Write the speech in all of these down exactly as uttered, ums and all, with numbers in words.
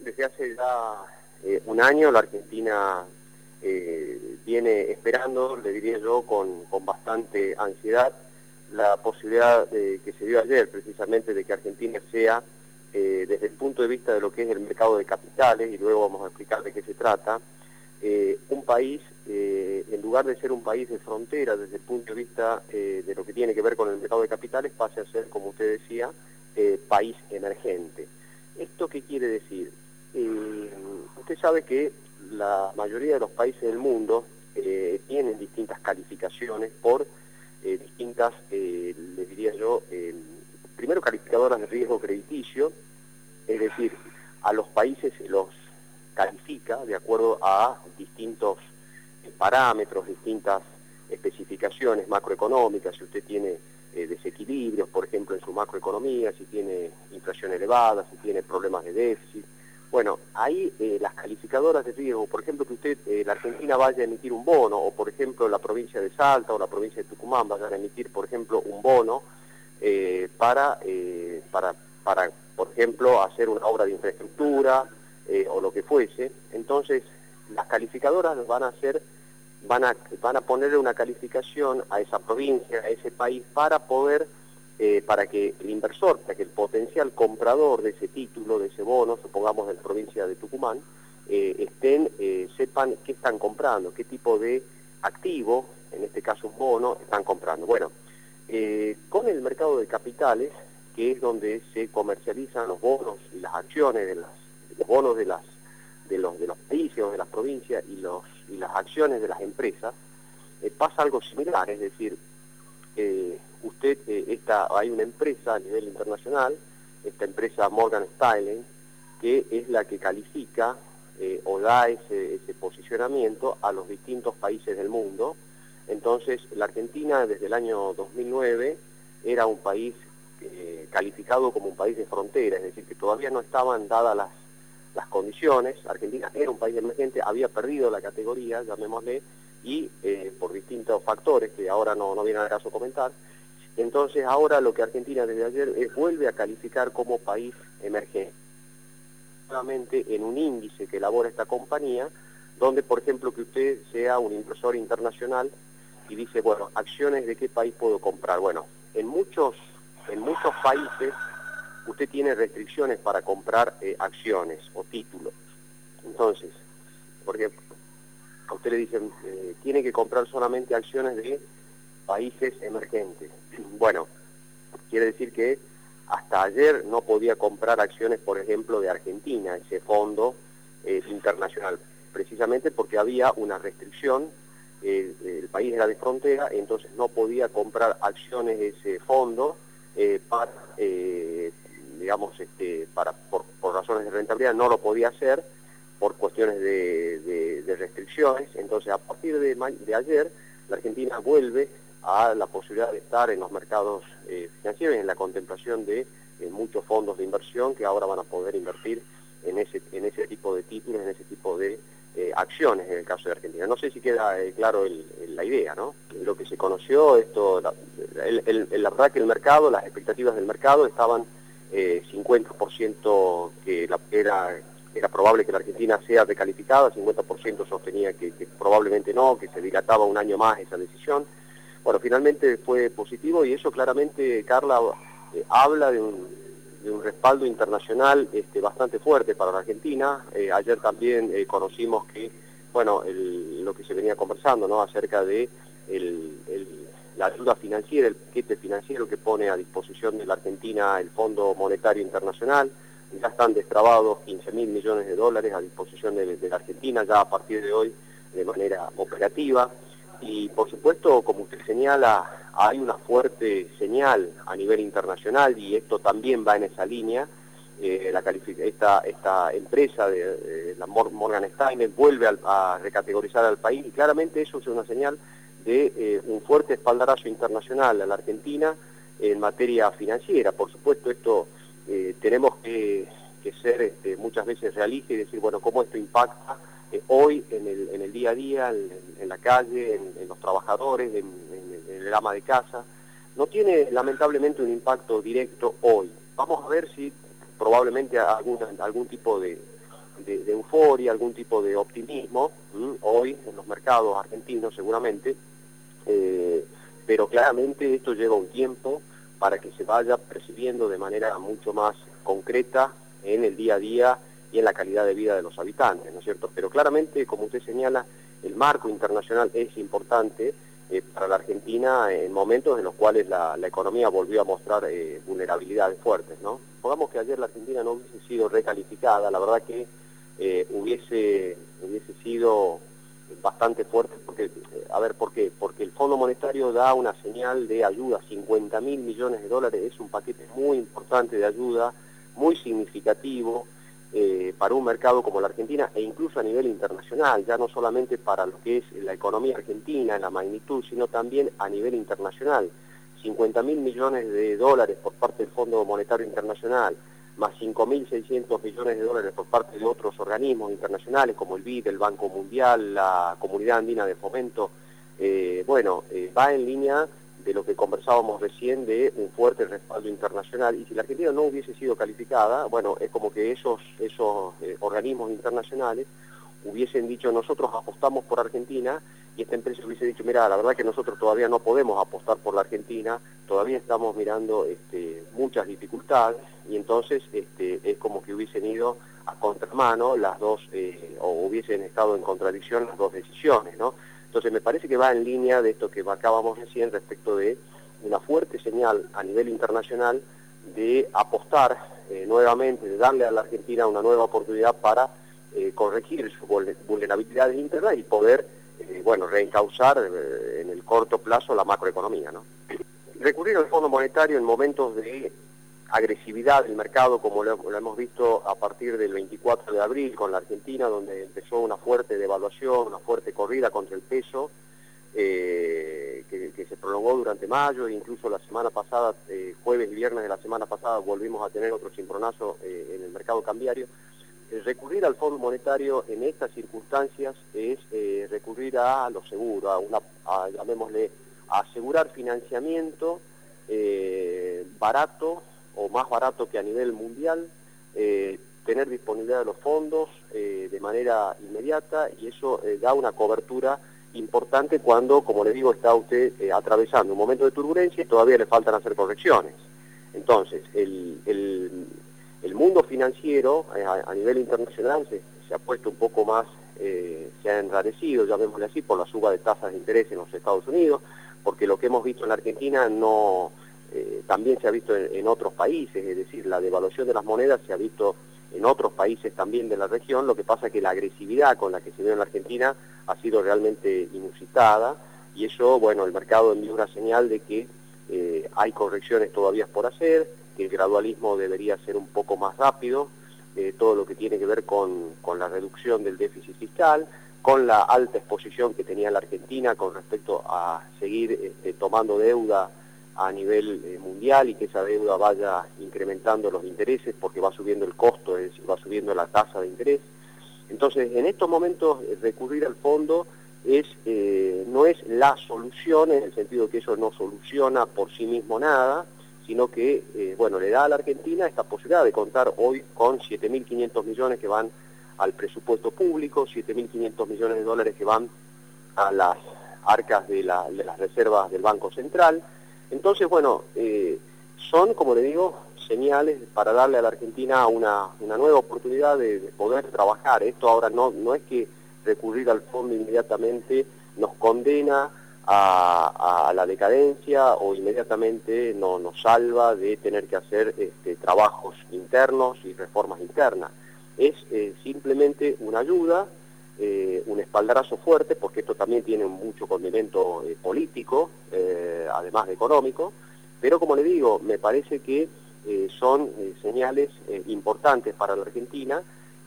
desde hace ya eh, un año la Argentina eh, viene esperando, le diría yo, con, con bastante ansiedad, la posibilidad de, que se dio ayer precisamente de que Argentina sea, eh, desde el punto de vista de lo que es el mercado de capitales, y luego vamos a explicar de qué se trata, eh, un país, eh, en lugar de ser un país de frontera desde el punto de vista eh, de lo que tiene que ver con el mercado de capitales, pase a ser, como usted decía, eh, país emergente. ¿Esto qué quiere decir? Eh, usted sabe que la mayoría de los países del mundo eh, tienen distintas calificaciones por eh, distintas, eh, les diría yo, eh, primero calificadoras de riesgo crediticio, es decir, a los países se los califica de acuerdo a distintos eh, parámetros, distintas especificaciones macroeconómicas. Si usted tiene eh, desequilibrios, por ejemplo, en su macroeconomía, si tiene inflación elevada, si tiene problemas de déficit. Bueno, ahí eh, las calificadoras de riesgo, por ejemplo, que usted, eh, la Argentina vaya a emitir un bono, o por ejemplo la provincia de Salta o la provincia de Tucumán vayan a emitir, por ejemplo, un bono eh, para, eh, para, para, por ejemplo, hacer una obra de infraestructura eh, o lo que fuese. Entonces, las calificadoras van a hacer, van a, van a ponerle una calificación a esa provincia, a ese país, para poder Eh, para que el inversor, para que el potencial comprador de ese título, de ese bono, supongamos de la provincia de Tucumán, eh, estén, eh, sepan qué están comprando, qué tipo de activo, en este caso un bono, están comprando. Bueno, eh, con el mercado de capitales, que es donde se comercializan los bonos y las acciones de las, los bonos de las de los de los países o de las provincias y los y las acciones de las empresas, eh, pasa algo similar, es decir, eh, usted, eh, esta, hay una empresa a nivel internacional, esta empresa Morgan Stanley, que es la que califica eh, o da ese, ese posicionamiento a los distintos países del mundo. Entonces, la Argentina desde el año dos mil nueve era un país eh, calificado como un país de frontera, es decir, que todavía no estaban dadas las, las condiciones. Argentina era un país emergente, había perdido la categoría, llamémosle, y eh, por distintos factores que ahora no, no viene al caso comentar. Entonces ahora lo que Argentina desde ayer es, vuelve a calificar como país emergente, solamente en un índice que elabora esta compañía, donde por ejemplo que usted sea un inversor internacional y dice, bueno, acciones de qué país puedo comprar. Bueno, en muchos, en muchos países usted tiene restricciones para comprar eh, acciones o títulos. Entonces, por ejemplo, a usted le dicen, eh, tiene que comprar solamente acciones de países emergentes. Bueno, quiere decir que hasta ayer no podía comprar acciones, por ejemplo, de Argentina, ese fondo eh, internacional, precisamente porque había una restricción, eh, el país era de frontera, entonces no podía comprar acciones de ese fondo eh, para, eh, digamos, este, para por, por razones de rentabilidad no lo podía hacer por cuestiones de, de, de restricciones. Entonces, a partir de, de ayer, la Argentina vuelve a la posibilidad de estar en los mercados eh, financieros, en la contemplación de eh, muchos fondos de inversión que ahora van a poder invertir en ese en ese tipo de títulos, en ese tipo de eh, acciones en el caso de Argentina. No sé si queda eh, claro el, el, la idea, ¿no? Lo que se conoció, esto, la, el, el, la verdad que el mercado, las expectativas del mercado estaban eh, cincuenta por ciento que la, era... era probable que la Argentina sea recalificada, cincuenta por ciento sostenía que, que probablemente no, que se dilataba un año más esa decisión. Bueno, finalmente fue positivo y eso claramente, Carla, eh, habla de un, de un respaldo internacional este, bastante fuerte para la Argentina. Eh, ayer también eh, conocimos que, bueno, el, lo que se venía conversando, ¿no?, acerca de el, el, la ayuda financiera, el paquete financiero que pone a disposición de la Argentina el Fondo Monetario Internacional. Ya están destrabados quince mil millones de dólares a disposición de, de la Argentina, ya a partir de hoy de manera operativa. Y por supuesto, como usted señala, hay una fuerte señal a nivel internacional y esto también va en esa línea. Eh, la esta, esta empresa de, de la Morgan Stanley vuelve a, a recategorizar al país y claramente eso es una señal de eh, un fuerte espaldarazo internacional a la Argentina en materia financiera. Por supuesto, esto eh, tenemos que, que ser este, muchas veces realistas y decir, bueno, cómo esto impacta eh, hoy en el, en el día a día, en, en la calle, en, en los trabajadores, en, en, en el ama de casa. No tiene lamentablemente un impacto directo hoy. Vamos a ver si probablemente algún, algún tipo de, de, de euforia, algún tipo de optimismo, ¿m? hoy en los mercados argentinos seguramente, eh, pero claramente esto lleva un tiempo para que se vaya percibiendo de manera mucho más concreta en el día a día y en la calidad de vida de los habitantes, ¿no es cierto? Pero claramente, como usted señala, el marco internacional es importante eh, para la Argentina en momentos en los cuales la, la economía volvió a mostrar eh, vulnerabilidades fuertes, ¿no? Pongamos que ayer la Argentina no hubiese sido recalificada, la verdad que eh, hubiese, hubiese sido bastante fuerte, porque, eh, a ver, ¿por qué? Porque el Fondo Monetario da una señal de ayuda, cincuenta mil millones de dólares, es un paquete muy importante de ayuda, muy significativo, Eh, para un mercado como la Argentina e incluso a nivel internacional, ya no solamente para lo que es la economía argentina, en la magnitud, sino también a nivel internacional. cincuenta mil millones de dólares por parte del Fondo Monetario Internacional, más cinco mil seiscientos millones de dólares por parte de otros organismos internacionales como el B I D, el Banco Mundial, la Comunidad Andina de Fomento, eh, bueno, eh, va en línea de lo que conversábamos recién de un fuerte respaldo internacional, y si la Argentina no hubiese sido calificada, bueno, es como que esos, esos eh, organismos internacionales hubiesen dicho nosotros apostamos por Argentina, y esta empresa hubiese dicho, mira, la verdad que nosotros todavía no podemos apostar por la Argentina, todavía estamos mirando este, muchas dificultades, y entonces este, es como que hubiesen ido a contramano las dos, eh, o hubiesen estado en contradicción las dos decisiones, ¿no? Entonces me parece que va en línea de esto que marcábamos recién respecto de una fuerte señal a nivel internacional de apostar eh, nuevamente, de darle a la Argentina una nueva oportunidad para eh, corregir sus vulnerabilidades internas y poder, eh, bueno, reencauzar eh, en el corto plazo la macroeconomía, ¿no? Recurrir al Fondo Monetario en momentos de agresividad del mercado, como lo, lo hemos visto a partir del veinticuatro de abril con la Argentina, donde empezó una fuerte devaluación, una fuerte corrida contra el peso, eh, que, que se prolongó durante mayo, e incluso la semana pasada, eh, jueves y viernes de la semana pasada, volvimos a tener otro cimbronazo eh, en el mercado cambiario. Eh, recurrir al Fondo Monetario en estas circunstancias es eh, recurrir a lo seguro, a una, a, llamémosle, a asegurar financiamiento eh, barato, o más barato que a nivel mundial, eh, tener disponibilidad de los fondos eh, de manera inmediata, y eso eh, da una cobertura importante cuando, como le digo, está usted eh, atravesando un momento de turbulencia y todavía le faltan hacer correcciones. Entonces, el, el, el mundo financiero eh, a, a nivel internacional se, se ha puesto un poco más, eh, se ha enrarecido, llamémosle así, por la suba de tasas de interés en los Estados Unidos, porque lo que hemos visto en la Argentina no... Eh, también se ha visto en, en otros países, es decir, la devaluación de las monedas se ha visto en otros países también de la región, lo que pasa es que la agresividad con la que se vio en la Argentina ha sido realmente inusitada, y eso, bueno, el mercado envió una señal de que eh, hay correcciones todavía por hacer, que el gradualismo debería ser un poco más rápido, eh, todo lo que tiene que ver con, con la reducción del déficit fiscal, con la alta exposición que tenía la Argentina con respecto a seguir este, tomando deuda a nivel eh, mundial, y que esa deuda vaya incrementando los intereses porque va subiendo el costo, es decir, va subiendo la tasa de interés. Entonces, en estos momentos, eh, recurrir al fondo es eh, no es la solución, en el sentido que eso no soluciona por sí mismo nada, sino que, eh, bueno, le da a la Argentina esta posibilidad de contar hoy con siete mil quinientos millones que van al presupuesto público, siete mil quinientos millones de dólares que van a las arcas de, la, de las reservas del Banco Central. Entonces, bueno, eh, son, como le digo, señales para darle a la Argentina una, una nueva oportunidad de, de poder trabajar. Esto ahora no, no es que recurrir al fondo inmediatamente nos condena a, a la decadencia o inmediatamente no, nos salva de tener que hacer este, trabajos internos y reformas internas. Es eh, simplemente una ayuda, Eh, un espaldarazo fuerte, porque esto también tiene mucho condimento eh, político, eh, además de económico, pero como le digo, me parece que eh, son eh, señales eh, importantes para la Argentina,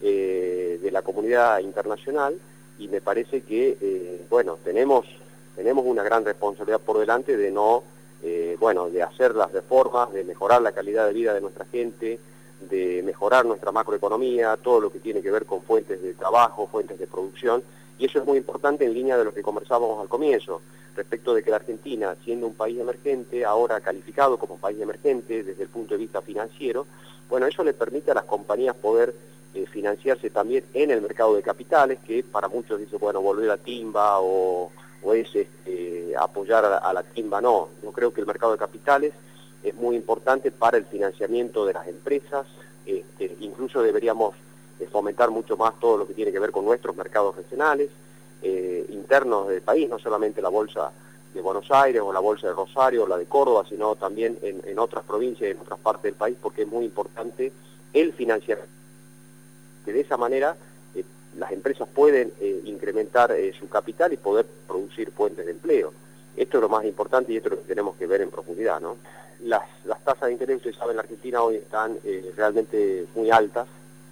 eh, de la comunidad internacional, y me parece que, eh, bueno, tenemos, tenemos una gran responsabilidad por delante de no, eh, bueno, de hacer las reformas, de mejorar la calidad de vida de nuestra gente, de mejorar nuestra macroeconomía, todo lo que tiene que ver con fuentes de trabajo, fuentes de producción, Y eso es muy importante en línea de lo que conversábamos al comienzo, respecto de que la Argentina, siendo un país emergente, ahora calificado como país emergente desde el punto de vista financiero, bueno, eso le permite a las compañías poder eh, financiarse también en el mercado de capitales, que para muchos dicen, bueno, volver a timba o, o es este, apoyar a, a la timba. No, yo creo que el mercado de capitales es muy importante para el financiamiento de las empresas, este, incluso deberíamos eh, fomentar mucho más todo lo que tiene que ver con nuestros mercados regionales, eh, internos del país, no solamente la bolsa de Buenos Aires o la bolsa de Rosario o la de Córdoba, sino también en, en otras provincias y en otras partes del país, porque es muy importante el financiamiento, que de esa manera eh, las empresas pueden eh, incrementar eh, su capital y poder producir fuentes de empleo. Esto es lo más importante y esto es lo que tenemos que ver en profundidad, ¿no? Las, las tasas de interés, ustedes saben, en la Argentina hoy están eh, realmente muy altas.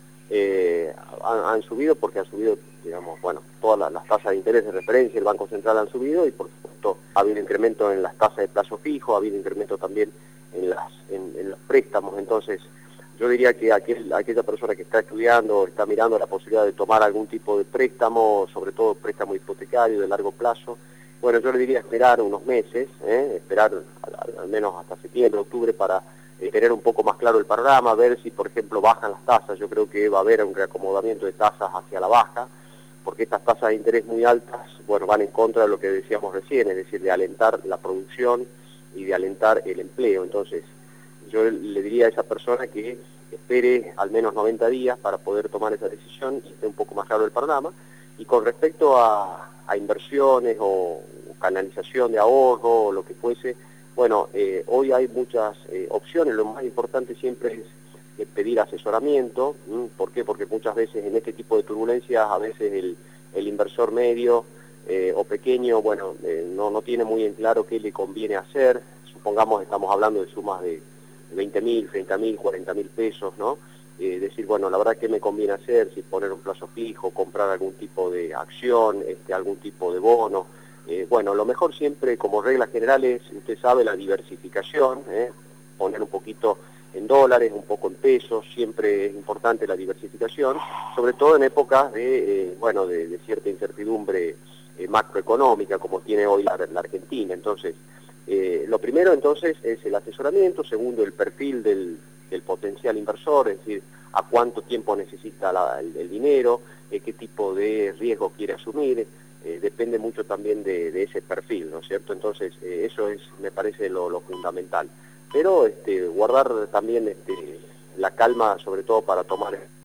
Eh, han, han subido porque han subido, digamos, bueno, todas las, las tasas de interés de referencia, el Banco Central han subido y por supuesto ha habido incremento en las tasas de plazo fijo, ha habido incremento también en, las, en, en los préstamos. Entonces yo diría que aquel, aquella persona que está estudiando o está mirando la posibilidad de tomar algún tipo de préstamo, sobre todo préstamo hipotecario de largo plazo, bueno, yo le diría esperar unos meses, ¿eh? esperar al, al menos hasta septiembre, octubre para eh, tener un poco más claro el panorama, ver si por ejemplo bajan las tasas. Yo creo que va a haber un reacomodamiento de tasas hacia la baja, porque estas tasas de interés muy altas, bueno, van en contra de lo que decíamos recién, es decir, de alentar la producción y de alentar el empleo. Entonces, yo le diría a esa persona que espere al menos noventa días para poder tomar esa decisión y esté un poco más claro el panorama. Y con respecto a, a inversiones o, o canalización de ahorro o lo que fuese, bueno, eh, hoy hay muchas eh, opciones. Lo más importante siempre es eh, pedir asesoramiento. ¿m? ¿Por qué? Porque muchas veces en este tipo de turbulencias, a veces el, el inversor medio eh, o pequeño, bueno, eh, no, no tiene muy en claro qué le conviene hacer. Supongamos estamos hablando de sumas de veinte mil, treinta mil, cuarenta mil pesos, ¿no? Eh, decir, bueno, la verdad que me conviene hacer, si poner un plazo fijo, comprar algún tipo de acción, este, algún tipo de bono. Eh, bueno, lo mejor siempre, como regla general, es, usted sabe, la diversificación, ¿eh? Poner un poquito en dólares, un poco en pesos, siempre es importante la diversificación, sobre todo en épocas de, eh, bueno, de, de cierta incertidumbre eh, macroeconómica, como tiene hoy la, la Argentina. Entonces, eh, lo primero entonces es el asesoramiento, segundo el perfil del del potencial inversor, es decir, a cuánto tiempo necesita la, el, el dinero, eh, qué tipo de riesgo quiere asumir, eh, depende mucho también de, de ese perfil, ¿no es cierto? Entonces, eh, eso es, me parece, lo, lo fundamental. Pero este, guardar también este, la calma, sobre todo para tomar